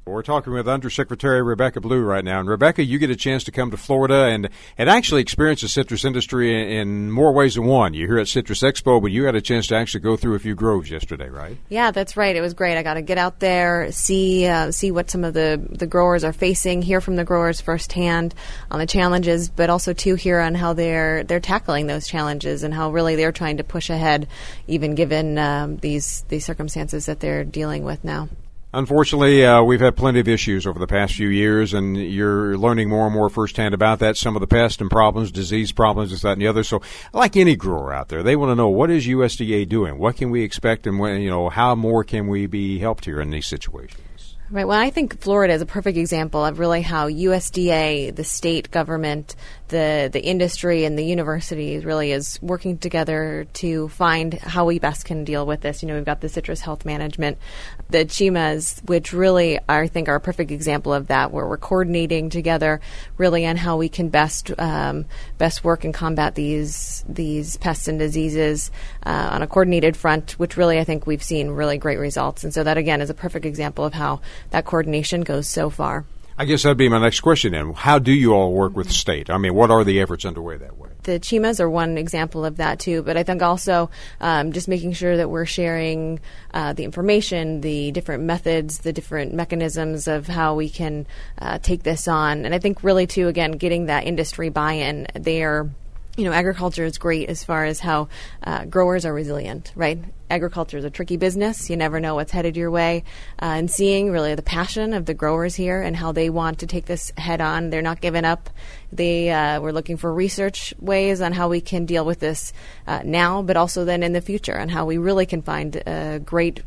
We're talking with Undersecretary Rebecca Blue right now. And Rebecca, you get a chance to come to Florida and actually experience the citrus industry in more ways than one. You're here at Citrus Expo, but you had a chance to actually go through a few groves yesterday, right? Yeah, that's right. It was great. I got to get out there, see what some of the growers are facing, hear from the growers firsthand on the challenges, but also too hear on how they're tackling those challenges and how really they're trying to push ahead, even given these circumstances that they're dealing with now. Unfortunately, we've had plenty of issues over the past few years, and you're learning more and more firsthand about that, some of the pest and problems, disease problems, this, that, and the other. So like any grower out there, they want to know, what is USDA doing? What can we expect, and when, how more can we be helped here in these situations? Right. Well, I think Florida is a perfect example of really how USDA, the state government, the industry, and the universities really is working together to find how we best can deal with this. We've got the Citrus Health Management, the CHIMAs, which really I think are a perfect example of that, where we're coordinating together really on how we can best work and combat these pests and diseases on a coordinated front, which really I think we've seen really great results. And so that, again, is a perfect example of how that coordination goes so far. I guess that'd be my next question then. How do you all work with the state? I mean, what are the efforts underway that way? The CHIMAs are one example of that, too. But I think also just making sure that we're sharing the information, the different methods, the different mechanisms of how we can take this on. And I think really, too, again, getting that industry buy-in. Agriculture is great as far as how growers are resilient, right? Agriculture is a tricky business. You never know what's headed your way. And seeing really the passion of the growers here and how they want to take this head on. They're not giving up. We're looking for research ways on how we can deal with this now, but also then in the future, and how we really can find a great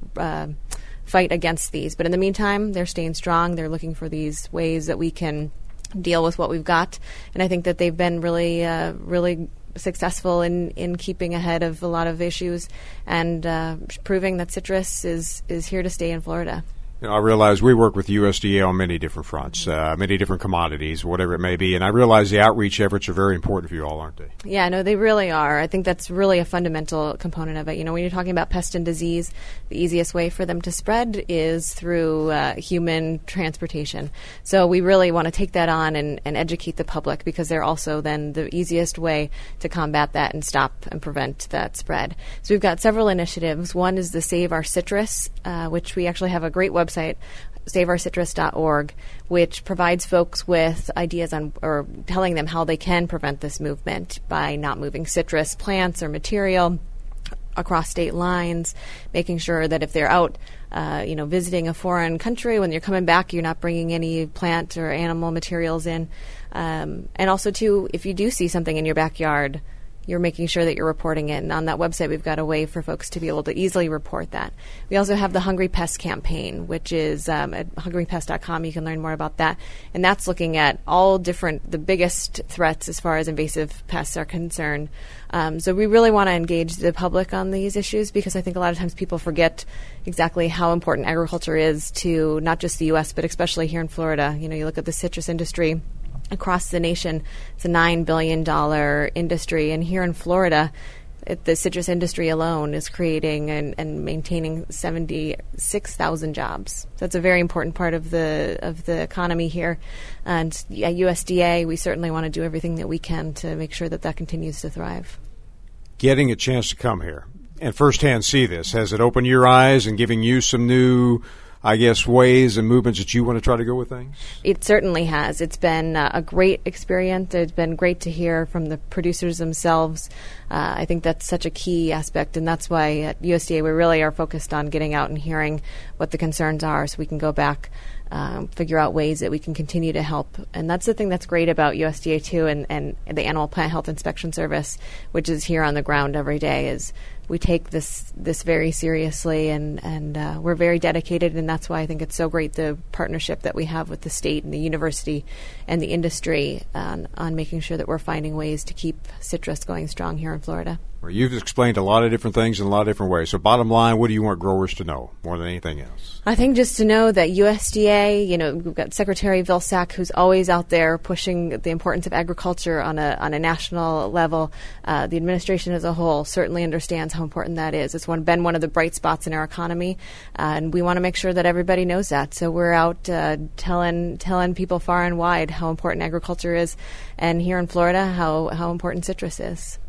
fight against these. But in the meantime, they're staying strong. They're looking for these ways that we can deal with what we've got. And I think that they've been really successful in keeping ahead of a lot of issues and proving that citrus is here to stay in Florida. I realize we work with USDA on many different fronts, many different commodities, whatever it may be, and I realize the outreach efforts are very important for you all, aren't they? Yeah, no, they really are. I think that's really a fundamental component of it. When you're talking about pest and disease, the easiest way for them to spread is through human transportation. So we really want to take that on and educate the public, because they're also then the easiest way to combat that and stop and prevent that spread. So we've got several initiatives. One is the Save Our Citrus, which we actually have a great website, saveourcitrus.org, which provides folks with ideas on, or telling them how they can prevent this movement by not moving citrus plants or material across state lines, making sure that if they're out visiting a foreign country, when you're coming back, you're not bringing any plant or animal materials in. And also, too, if you do see something in your backyard, you're making sure that you're reporting it. And on that website, we've got a way for folks to be able to easily report that. We also have the Hungry Pest campaign, which is at hungrypest.com. You can learn more about that. And that's looking at the biggest threats as far as invasive pests are concerned. So we really want to engage the public on these issues, because I think a lot of times people forget exactly how important agriculture is to not just the U.S., but especially here in Florida. You look at the citrus industry across the nation. It's a $9 billion industry. And here in Florida, the citrus industry alone is creating and maintaining 76,000 jobs. So that's a very important part of the economy here. And at USDA, we certainly want to do everything that we can to make sure that continues to thrive. Getting a chance to come here and firsthand see this, has it opened your eyes and giving you some new, ways and movements that you want to try to go with things? It certainly has. It's been a great experience. It's been great to hear from the producers themselves. I think that's such a key aspect, and that's why at USDA we really are focused on getting out and hearing what the concerns are, so we can go back, figure out ways that we can continue to help. And that's the thing that's great about USDA too, and the Animal Plant Health Inspection Service, which is here on the ground every day, is we take this very seriously, and we're very dedicated, and that's why I think it's so great, the partnership that we have with the state and the university and the industry on making sure that we're finding ways to keep citrus going strong here in Florida. Well, you've explained a lot of different things in a lot of different ways. So bottom line, what do you want growers to know more than anything else? I think just to know that USDA, we've got Secretary Vilsack, who's always out there pushing the importance of agriculture on a national level. The administration as a whole certainly understands how important that is. It's been one of the bright spots in our economy, and we want to make sure that everybody knows that. So we're out telling people far and wide how important agriculture is, and here in Florida, how important citrus is.